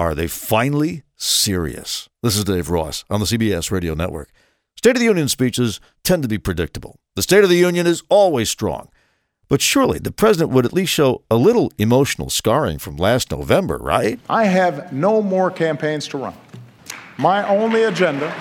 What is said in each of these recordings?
Are they finally serious? This is Dave Ross on the CBS Radio Network. State of the Union speeches tend to be predictable. The State of the Union is always strong. But surely the president would at least show a little emotional scarring from last November, right? I have no more campaigns to run. My only agenda,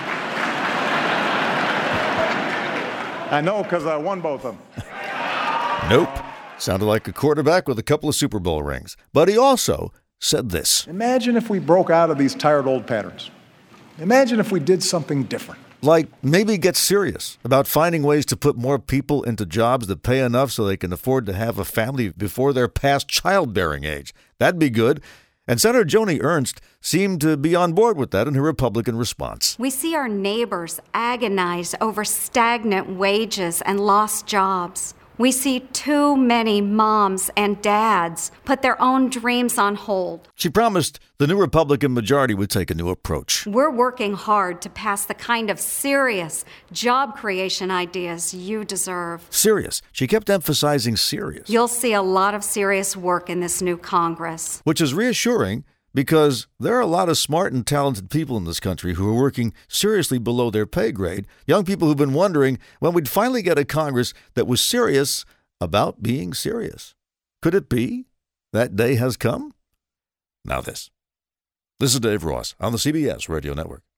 I know because I won both of them. Nope. Sounded like a quarterback with a couple of Super Bowl rings. But he also said this. Imagine if we broke out of these tired old patterns. Imagine if we did something different. Like maybe get serious about finding ways to put more people into jobs that pay enough so they can afford to have a family before they're past childbearing age. That'd be good. And Senator Joni Ernst seemed to be on board with that in her Republican response. We see our neighbors agonize over stagnant wages and lost jobs. We see too many moms and dads put their own dreams on hold. She promised the new Republican majority would take a new approach. We're working hard to pass the kind of serious job creation ideas you deserve. Serious. She kept emphasizing serious. You'll see a lot of serious work in this new Congress. Which is reassuring because there are a lot of smart and talented people in this country who are working seriously below their pay grade. Young people who've been wondering when we'd finally get a Congress that was serious about being serious. Could it be that day has come? Now this. This is Dave Ross on the CBS Radio Network.